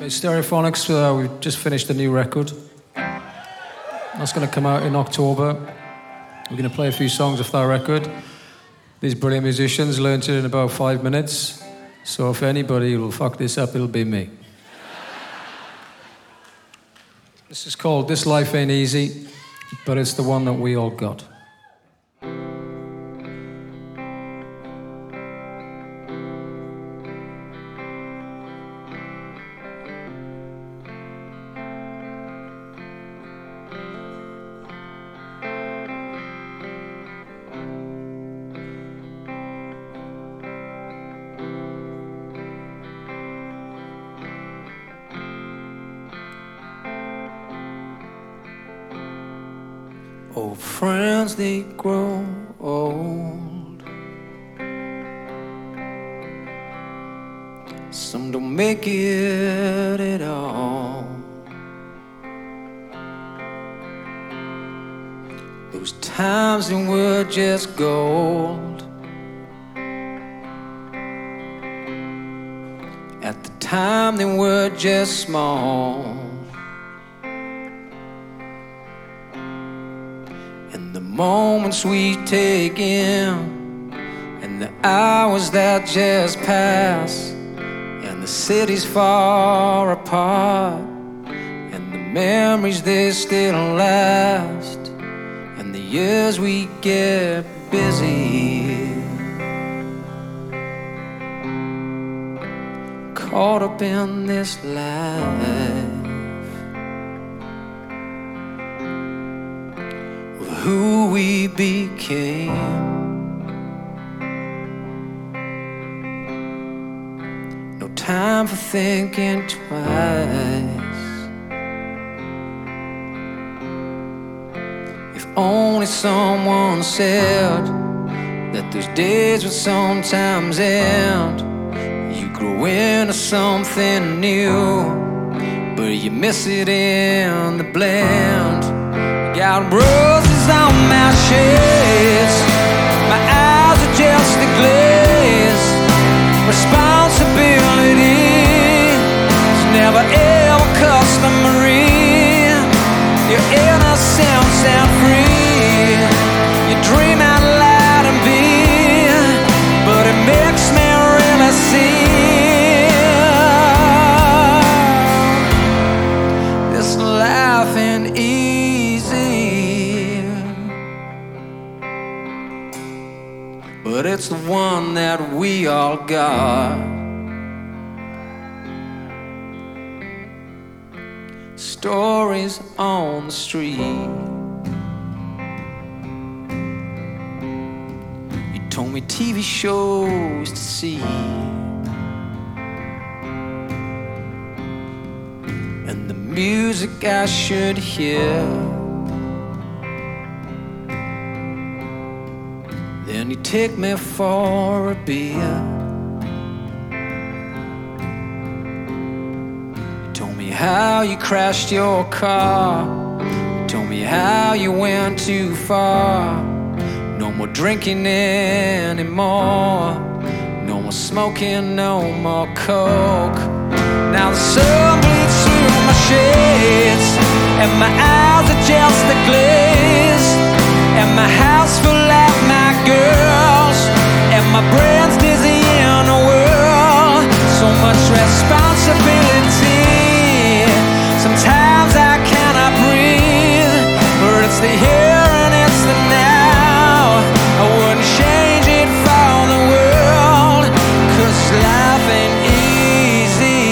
Okay, Stereophonics, we've just finished a new record. That's going to come out in October. We're going to play a few songs off that record. These brilliant musicians learned it in about 5 minutes. So if anybody will fuck this up, it'll be me. This is called This Life Ain't Easy, but it's the one that we all got. Old friends, they grow old. Some don't make it at all. Those times when we're just gold. At the time they were just small. The moments we take in, and the hours that just pass, and the cities far apart, and the memories they still last, and the years we get busy, caught up in this life. Who we became. No time for thinking twice. If only someone said that those days would sometimes end. You grow into something new, but you miss it in the blend. Got roses on my shades. My eyes are just a glaze. Responsibility is never ever customary. Your innocence and free. You dream out loud and be, but it makes me really see this life ain't easy. But it's the one that we all got. Stories on the street. You told me TV shows to see, and the music I should hear. Then you take me for a beer. You told me how you crashed your car. You told me how you went too far. No more drinking anymore. No more smoking, no more coke. Now the sun bleeds through my shades, and my eyes are just a glaze, and my house full of my girls, and my brain's dizzy in a whirl. So much responsibility. Sometimes I cannot breathe, but it's the here and it's the now. I wouldn't change it for the world, 'cause life ain't easy.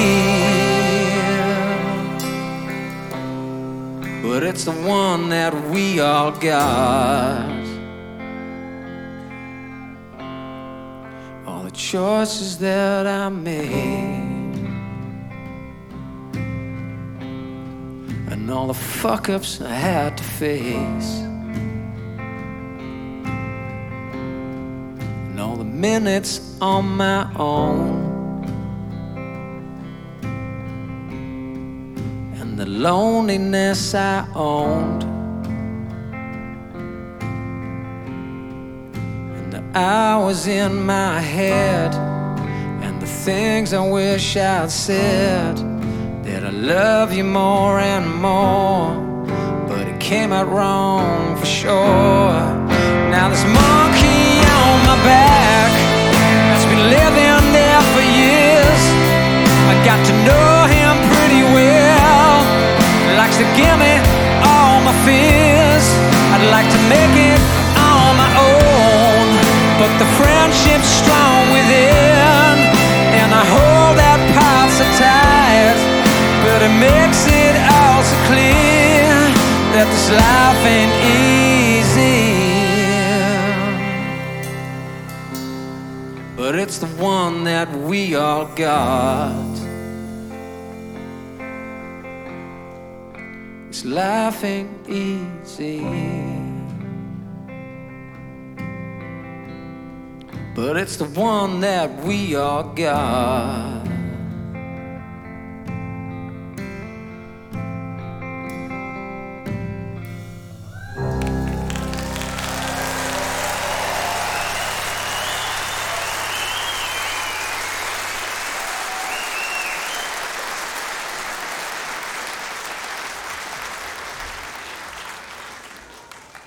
But it's the one that we all got. All the choices that I made, and all the fuck-ups I had to face, and all the minutes on my own, and the loneliness I owned, and the hours in my head, and the things I wish I'd said. love you more and more, but it came out wrong for sure. Now this monkey on my back has been living there for years. I got to know him pretty well. Likes to give me all my fears. I'd like to make it on my own, but the friendship's strong within, and I hold that power so tight. But it makes it all so clear that this life ain't easy, but it's the one that we all got. This life ain't easy, but it's the one that we all got.